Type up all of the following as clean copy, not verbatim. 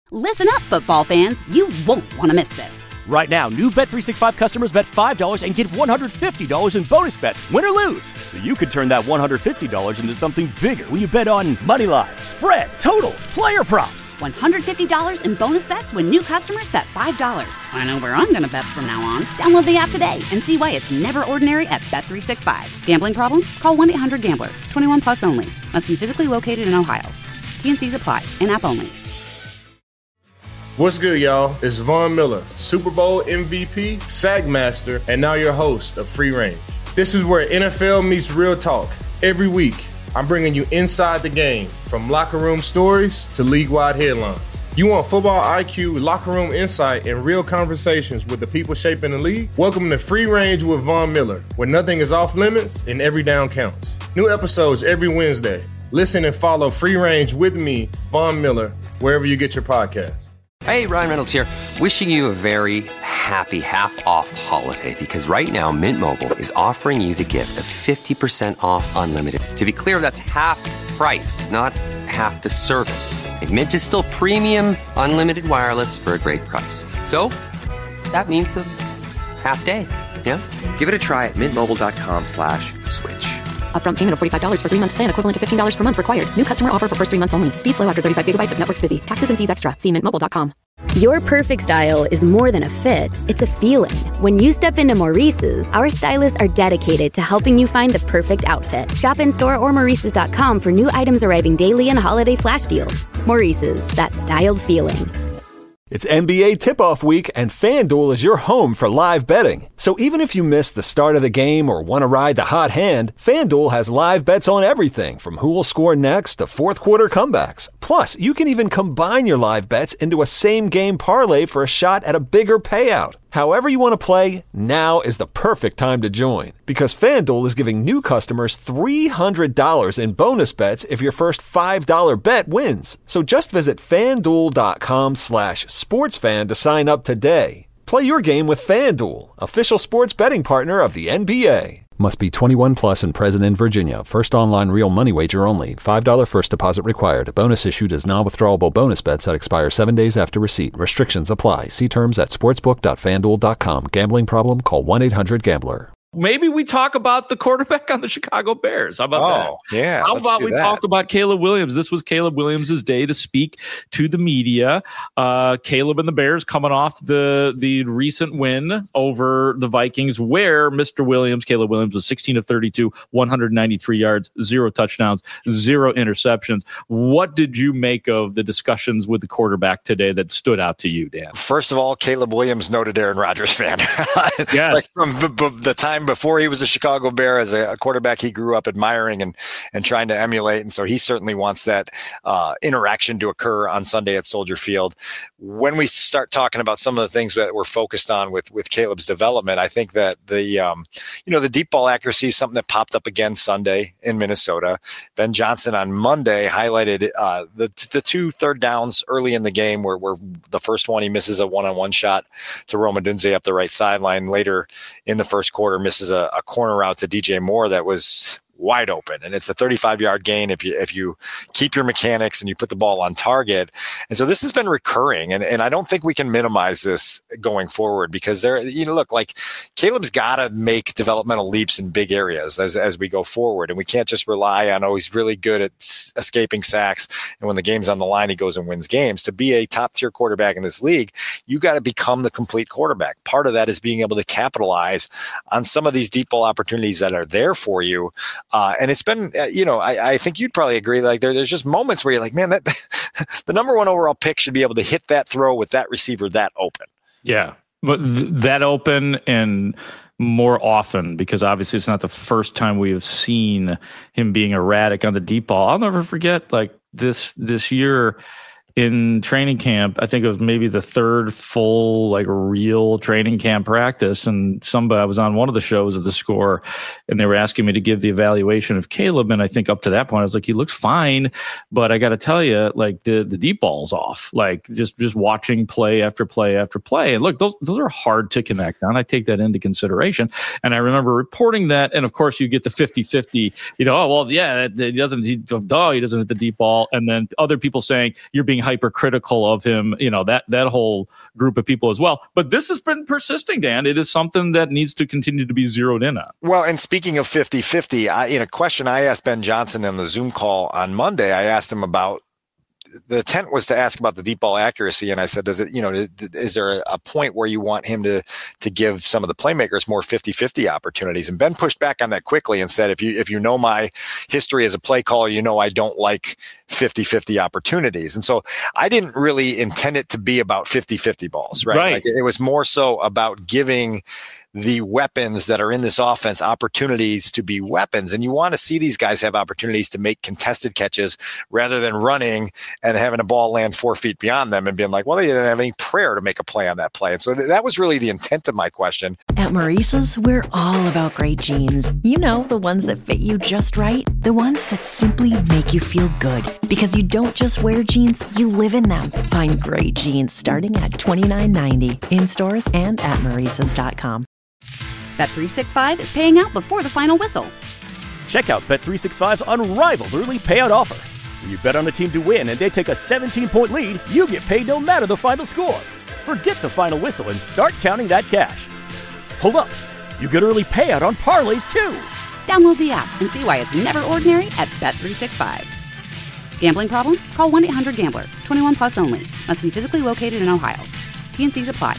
Listen up, football fans. You won't want to miss this. Right now, new Bet365 customers bet $5 and get $150 in bonus bets, win or lose. So you could turn that $150 into something bigger when you bet on money line, spread, totals, player props. $150 in bonus bets when new customers bet $5. I know where I'm going to bet from now on. Download the app today and see why it's never ordinary at Bet365. Gambling problem? Call 1-800-GAMBLER. 21 plus only. Must be physically located in Ohio. T&Cs apply. In-app only. What's good, y'all? It's Von Miller, Super Bowl MVP, Sack Master, and now your host of Free Range. This is where NFL meets real talk. Every week, I'm bringing you inside the game, from locker room stories to league-wide headlines. You want football IQ, locker room insight, and real conversations with the people shaping the league? Welcome to Free Range with Von Miller, where nothing is off limits and every down counts. New episodes every Wednesday. Listen and follow Free Range with me, Von Miller, wherever you get your podcasts. Hey, Ryan Reynolds here, wishing you a very happy half-off holiday, because right now Mint Mobile is offering you the gift of 50% off unlimited. To be clear, that's half price, not half the service. And Mint is still premium unlimited wireless for a great price. So that means a half day, yeah? Give it a try at mintmobile.com/switch. Upfront payment of $45 for 3-month plan, equivalent to $15 per month required. New customer offer for first 3 months only. Speed slow after 35 gigabytes if network's busy. Taxes and fees extra. See mintmobile.com. Your perfect style is more than a fit, it's a feeling. When you step into Maurice's, our stylists are dedicated to helping you find the perfect outfit. Shop in-store or Maurice's.com for new items arriving daily and holiday flash deals. Maurice's, that styled feeling. It's NBA tip-off week, and FanDuel is your home for live betting. So even if you missed the start of the game or want to ride the hot hand, FanDuel has live bets on everything from who will score next to fourth-quarter comebacks. Plus, you can even combine your live bets into a same-game parlay for a shot at a bigger payout. However you want to play, now is the perfect time to join, because FanDuel is giving new customers $300 in bonus bets if your first $5 bet wins. So just visit FanDuel.com/sportsfan to sign up today. Play your game with FanDuel, official sports betting partner of the NBA. Must be 21 plus and present in Virginia. First online real money wager only. $5 first deposit required. Bonus issued as non-withdrawable bonus bets that expire 7 days after receipt. Restrictions apply. See terms at sportsbook.fanduel.com. Gambling problem? Call 1-800-GAMBLER. Maybe we talk about the quarterback on the Chicago Bears. How about that? Yeah. How about we talk about Caleb Williams? This was Caleb Williams' day to speak to the media. Caleb and the Bears coming off the recent win over the Vikings, where Mr. Williams, Caleb Williams, was 16 of 32, 193 yards, 0 touchdowns, 0 interceptions. What did you make of the discussions with the quarterback today that stood out to you, Dan? First of all, Caleb Williams, noted Aaron Rodgers fan. Yes. Like from the time before he was a Chicago Bear, as a quarterback he grew up admiring and trying to emulate. And so he certainly wants that interaction to occur on Sunday at Soldier Field. When we start talking about some of the things that we're focused on with Caleb's development, I think that the deep ball accuracy is something that popped up again Sunday in Minnesota. Ben Johnson on Monday highlighted the 2 third downs early in the game where the first one he misses a one-on-one shot to Rome Odunze up the right sideline. Later in the first quarter, misses a corner route to DJ Moore that was wide open, and it's a 35-yard gain if you keep your mechanics and you put the ball on target. And so this has been recurring, and I don't think we can minimize this going forward, because Caleb's got to make developmental leaps in big areas as we go forward, and we can't just rely on, he's really good at escaping sacks, and when the game's on the line, he goes and wins games. To be a top-tier quarterback in this league, you got to become the complete quarterback. Part of that is being able to capitalize on some of these deep ball opportunities that are there for you. And it's been, I think you'd probably agree. Like there's just moments where you're like, man, that the number 1 overall pick should be able to hit that throw with that receiver that open. Yeah, but that open and more often, because obviously it's not the first time we have seen him being erratic on the deep ball. I'll never forget, like this year in training camp, I think it was maybe the 3rd full, real training camp practice. And I was on one of the shows at The Score, and they were asking me to give the evaluation of Caleb. And I think up to that point, I was like, he looks fine, but I got to tell you, the deep ball's off, just watching play after play after play. And look, those are hard to connect on. I take that into consideration. And I remember reporting that. And of course you get the 50-50, he doesn't hit the deep ball. And then other people saying you're being hypercritical of him, that whole group of people as well. But this has been persisting, Dan. It is something that needs to continue to be zeroed in on. Well, and speaking of 50-50, in a question I asked Ben Johnson on the Zoom call on Monday, I asked him about, the intent was to ask about the deep ball accuracy. And I said, is there a point where you want him to give some of the playmakers more 50-50 opportunities? And Ben pushed back on that quickly and said, if you know my history as a play caller, I don't like 50-50 opportunities. And so I didn't really intend it to be about 50-50 balls, right? Like, it was more so about giving the weapons that are in this offense opportunities to be weapons. And you want to see these guys have opportunities to make contested catches rather than running and having a ball land 4 feet beyond them and being like, well, they didn't have any prayer to make a play on that play. And so that was really the intent of my question. At Maurice's, we're all about great jeans. The ones that fit you just right. The ones that simply make you feel good. Because you don't just wear jeans, you live in them. Find great jeans starting at $29.90 in stores and at Maurice's.com. Bet365 is paying out before the final whistle. Check out Bet365's unrivaled early payout offer. When you bet on a team to win and they take a 17-point lead, you get paid no matter the final score. Forget the final whistle and start counting that cash. Hold up. You get early payout on parlays, too. Download the app and see why it's never ordinary at Bet365. Gambling problem? Call 1-800-GAMBLER. 21 plus only. Must be physically located in Ohio. T&Cs apply.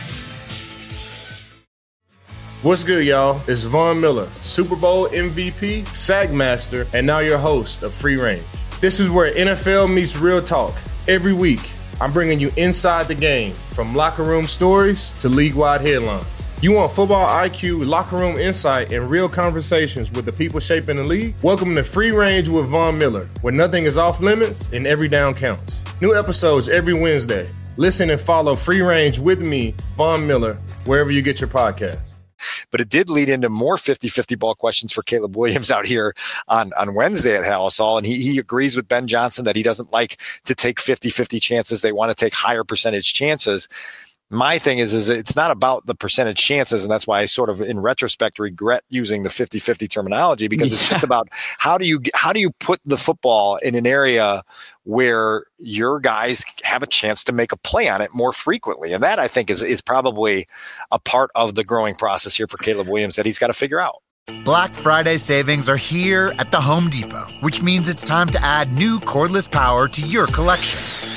What's good, y'all? It's Von Miller, Super Bowl MVP, Sack Master, and now your host of Free Range. This is where NFL meets real talk. Every week, I'm bringing you inside the game, from locker room stories to league-wide headlines. You want football IQ, locker room insight, and real conversations with the people shaping the league? Welcome to Free Range with Von Miller, where nothing is off limits and every down counts. New episodes every Wednesday. Listen and follow Free Range with me, Von Miller, wherever you get your podcasts. But it did lead into more 50-50 ball questions for Caleb Williams out here on Wednesday at Halas-Hall. And he agrees with Ben Johnson that he doesn't like to take 50-50 chances. They want to take higher percentage chances. My thing is it's not about the percentage chances, and that's why I sort of, in retrospect, regret using the 50-50 terminology, because it's just about how do you put the football in an area where your guys have a chance to make a play on it more frequently. And that, I think, is probably a part of the growing process here for Caleb Williams that he's got to figure out. Black Friday savings are here at the Home Depot, which means it's time to add new cordless power to your collection.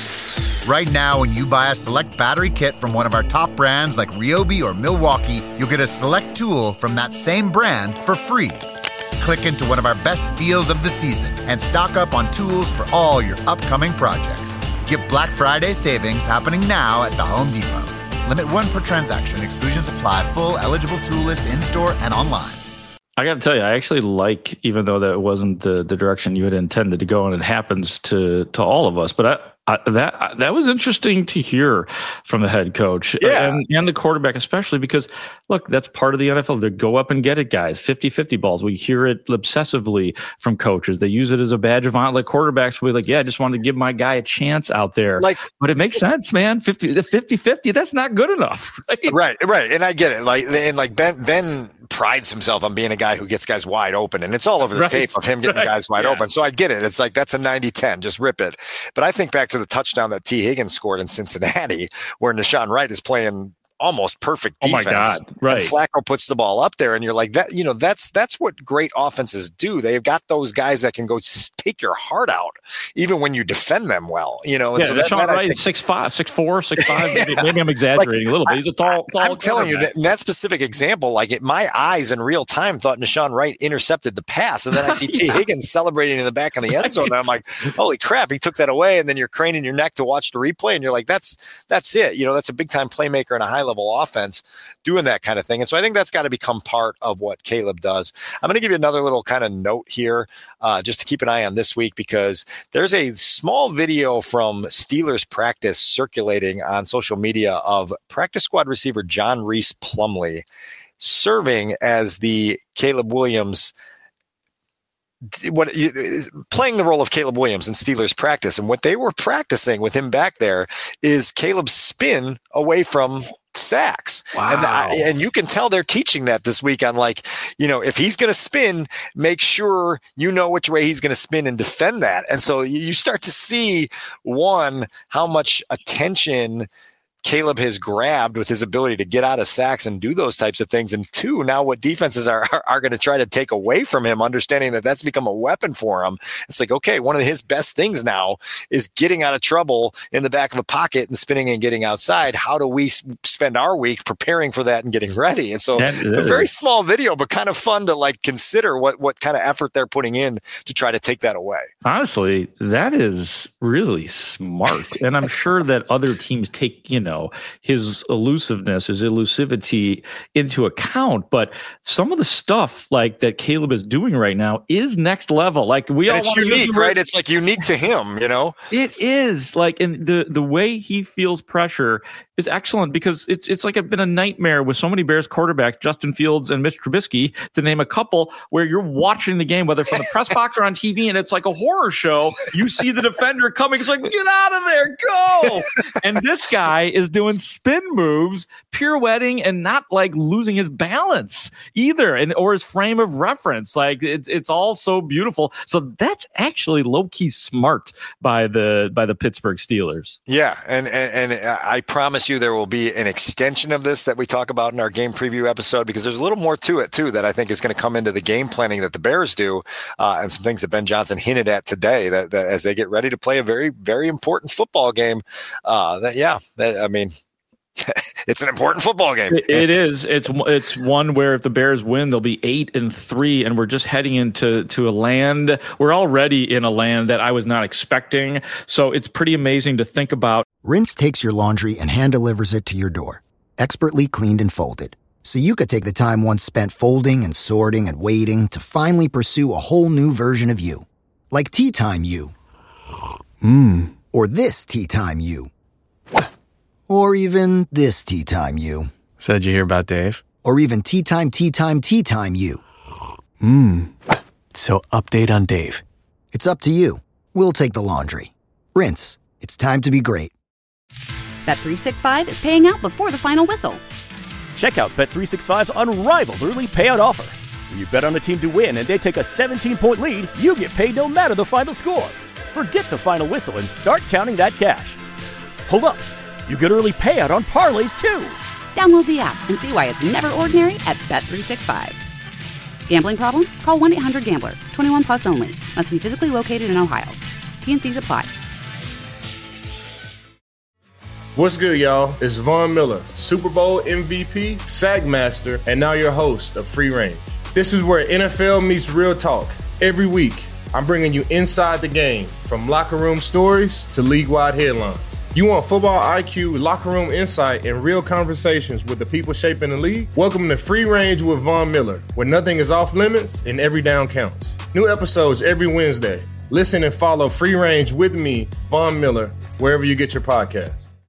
Right now, when you buy a select battery kit from one of our top brands like Ryobi or Milwaukee, you'll get a select tool from that same brand for free. Click into one of our best deals of the season and stock up on tools for all your upcoming projects. Get Black Friday savings happening now at the Home Depot. Limit 1 per transaction. Exclusions apply. Full eligible tool list in-store and online. I got to tell you, I actually like, even though that wasn't the direction you had intended to go, and it happens to all of us, but that was interesting to hear from the head coach and the quarterback, especially because, look, that's part of the NFL. They go up and get it, guys. 50-50 balls. We hear it obsessively from coaches. They use it as a badge of honor. Like quarterbacks will be like, I just wanted to give my guy a chance out there. But it makes sense, man. 50-50, that's not good enough. Right. And I get it. Ben prides himself on being a guy who gets guys wide open, and it's all over the tape of him getting guys wide open. So I get it. It's like, that's a 90-10, just rip it. But I think back to the touchdown that T. Higgins scored in Cincinnati, where Nashawn Wright is playing almost perfect defense. Oh my God. Right. And Flacco puts the ball up there, and you're like, that's what great offenses do. They've got those guys that can go take your heart out, even when you defend them well. And so Nashawn Wright is 6'5", 6'4", 6'5". Maybe I'm exaggerating a little bit. He's a tall I'm telling you that in that specific example, my eyes in real time thought Nashawn Wright intercepted the pass, and then I see T. Higgins celebrating in the back of the end zone, and I'm like, holy crap, he took that away. And then you're craning your neck to watch the replay, and you're like, that's it. That's a big time playmaker in a high level offense doing that kind of thing. And so I think that's got to become part of what Caleb does. I'm going to give you another little kind of note here, just to keep an eye on this week, because there's a small video from Steelers practice circulating on social media of practice squad receiver John Reese Plumlee serving as the Caleb Williams, playing the role of Caleb Williams in Steelers practice. And what they were practicing with him back there is Caleb's spin away from sacks. Wow. And you can tell they're teaching that this week on, like, if he's going to spin, make sure you know which way he's going to spin and defend that. And so you start to see, one, how much attention Caleb has grabbed with his ability to get out of sacks and do those types of things. And two, now what defenses are going to try to take away from him, understanding that that's become a weapon for him. It's like, okay, one of his best things now is getting out of trouble in the back of a pocket and spinning and getting outside. How do we spend our week preparing for that and getting ready? And so a very small video, but kind of fun to like consider what kind of effort they're putting in to try to take that away. Honestly, that is really smart. And I'm sure that other teams take, his elusiveness, his elusivity into account. But some of the stuff like that Caleb is doing right now is next level. Like it's unique, right? It's like unique to him, It is like, and the way he feels pressure is excellent, because it's like it's been a nightmare with so many Bears quarterbacks, Justin Fields and Mitch Trubisky, to name a couple, where you're watching the game, whether from the press box or on TV, and it's like a horror show. You see the defender coming, it's like, get out of there, go! And this guy is doing spin moves, pirouetting, and not like losing his balance either, or his frame of reference. Like it's all so beautiful. So that's actually low key smart by the Pittsburgh Steelers. Yeah, and I promise you there will be an extension of this that we talk about in our game preview episode, because there's a little more to it too that I think is going to come into the game planning that the Bears do, and some things that Ben Johnson hinted at today that as they get ready to play a very, very important football game. It's an important football game. It is. It's one where if the Bears win, they'll be 8-3, and we're just heading into a land. We're already in a land that I was not expecting. So it's pretty amazing to think about. Rinse takes your laundry and hand delivers it to your door, expertly cleaned and folded, so you could take the time once spent folding and sorting and waiting to finally pursue a whole new version of you. Like Tea Time You. Or this Tea Time You. Or even this Tea Time You. So did you hear about Dave? Or even Tea Time You. So update on Dave. It's up to you. We'll take the laundry. Rinse. It's time to be great. Bet365 is paying out before the final whistle. Check out Bet365's unrivaled early payout offer. When you bet on a team to win and they take a 17-point lead, you get paid no matter the final score. Forget the final whistle and start counting that cash. Hold up. You get early payout on parlays, too. Download the app and see why it's never ordinary at Bet365. Gambling problem? Call 1-800-GAMBLER. 21 plus only. Must be physically located in Ohio. T&Cs apply. What's good, y'all? It's Von Miller, Super Bowl MVP, Sack Master, and now your host of Free Range. This is where NFL meets real talk. Every week, I'm bringing you inside the game, from locker room stories to league-wide headlines. You want football IQ, locker room insight, and real conversations with the people shaping the league? Welcome to Free Range with Von Miller, where nothing is off limits and every down counts. New episodes every Wednesday. Listen and follow Free Range with me, Von Miller, wherever you get your podcasts.